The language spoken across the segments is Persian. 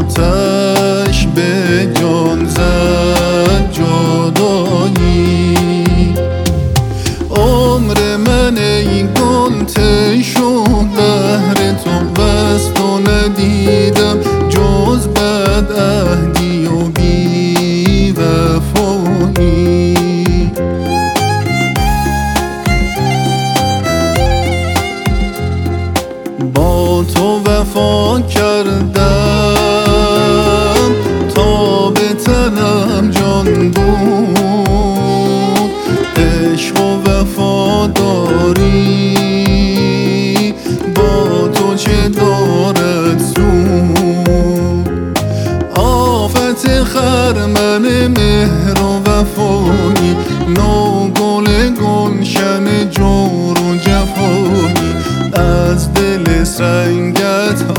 آتش به جان زد جدایی. عمر من ای گل ته شد بهر تو، بس تو ندیدم جز بدعهدی و بی وفایی. با تو وفا کردم تا به تنم جان بود، عشق و وفاداری با تو چه دارد سود. آفت خرمن مهر و وفایی، نو گل گلشن جور و جفایی. از دل سنگت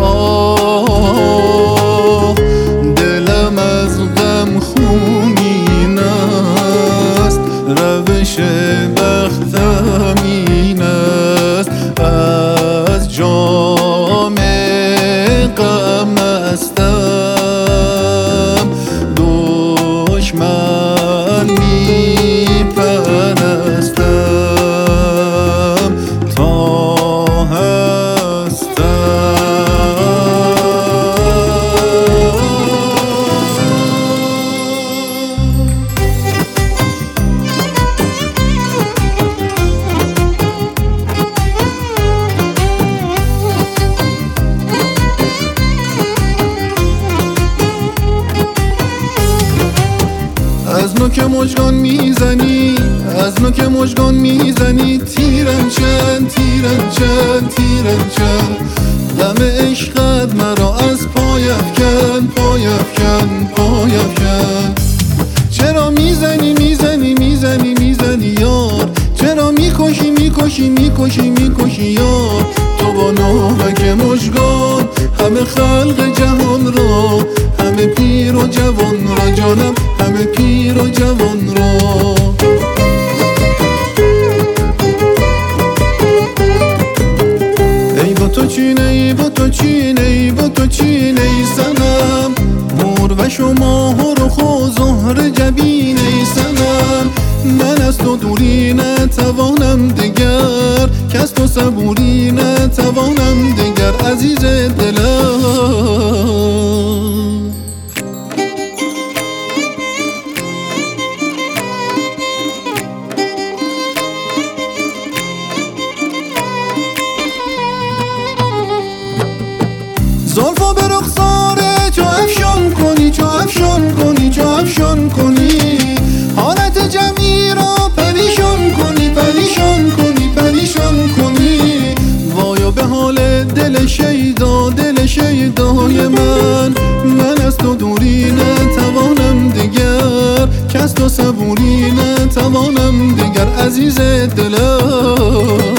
آه، دلم از غم خونین است، روش بختم این است. از جام غم مستم، دشمن می پرستم تا از نوک مژگان میزنی، از نوک مژگان میزنی. تیرم چند، تیرم چند، تیرم چند. غم عشقت مرا از پای افکن، پای افکن، پای افکن. چرا میزنی، میزنی، میزنی، میزنی یار؟ چرا میکشی، میکشی، میکشی، میکشی یار؟ تو با ناوک مژگان همه خلق جهان را، همه پیر و جوان را جانم، همه پیر و جوان را. ای با تو چین، ای با تو چین، ای با تو چین ای صنم. مور و شما رخ و زهر جبین ای صنم. من از تو دوری نتوانم دگر، که از تو صبوری نتوانم دگر عزیز دلم. زلفا به رخسار چو افشان کنی، چو افشان کنی، چو افشان کنی. حالت جمعی را پریشان کنی، پریشان کنی، پریشان کنی. وایا به حال دل شیدا، دل شیدای من. من از تو دوری نتوانم دگر، که از تو صبوری نتوانم دگر عزیز دلم.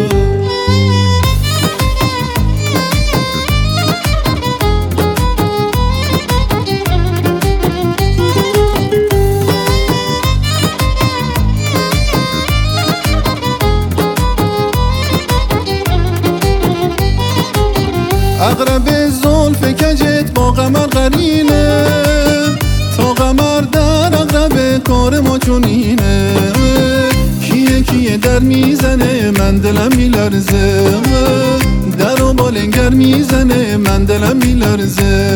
اقرب زلف کجت با قمر قرینه، تا قمر در اقرب کار ما چونینه. کیه کیه در میزنه من دلم میلرزه، در و بالنگر میزنه من دلم میلرزه.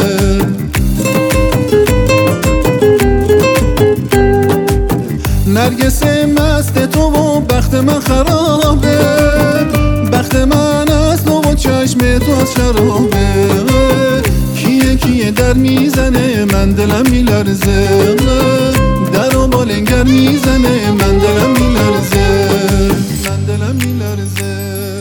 نرگس مست تو و بخت من خرابه، بخت من از تو و چشم تو از شرابه. کیه کیه در میزنه من دلم میلرزه، در و بالنگر میزنه من دلم میلرزه، من دلم میلرزه.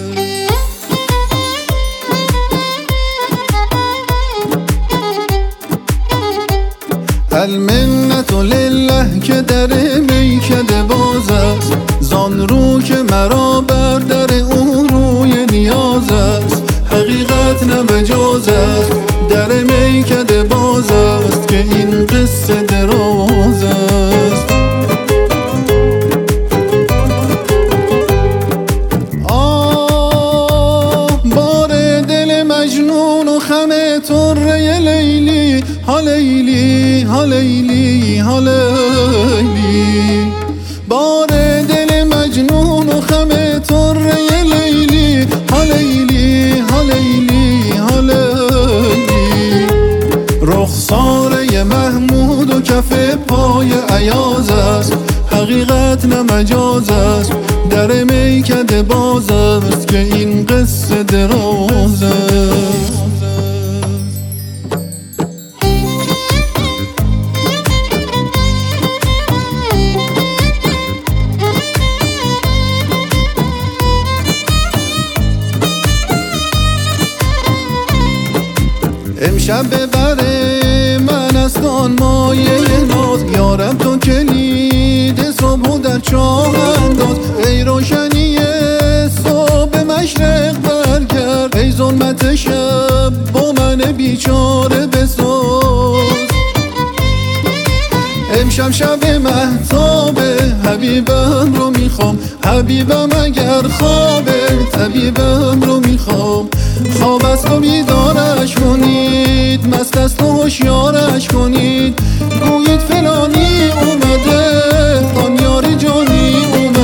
المنت لله که در میکده باز است، زان رو که مرا بر در اون روی نیاز است. حقیقت نه مجاز است، در میکده باز است، که این قصه دراز است. آه بار دل مجنون و خم طره لیلی ها لیلی ها لیلی ها لیلی بار دل مجنون و خم طره لیلی ها لیلی ها لیلی ها لیلی رخساره محمود و کف پای عیاز است حقیقت نه مجاز است در میکده باز است که این قصه دراز است امشب ببره من از آن مایه ناز یارم تو کلید صبح و در چاه انداز ای روشنی صبح مشرق برگرد ای ظلمت شب با من بیچاره بساز امشب شب مهتابه حبیبم رو میخوام حبیبم اگر خوابه طبیبم رو میخوام خواب است و بیدارش کنید مست است و هوشیارش کنید گویید فلانی اومده آن یار جانی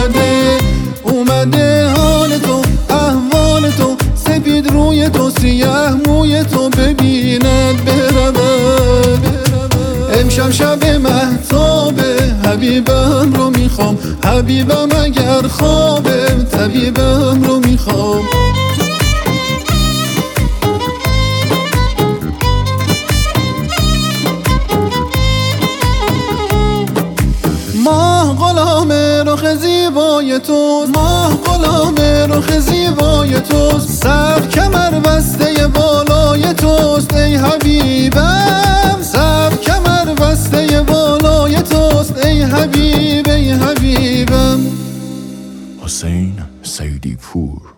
اومده حال تو احوال تو سپید روی تو سیاه موی تو ببیند برود امشب شب مهتابه حبیبم رو میخوام حبیبم اگر خوابه طبیبم رو میخوام ماه غلام رخ زیبای توست ماه غلام رخ زیبای توست سر کمر بسته بالای توست ای حبیبم سر کمر بسته بالای توست ای حبیب ای حبیبم حسین سیدی پور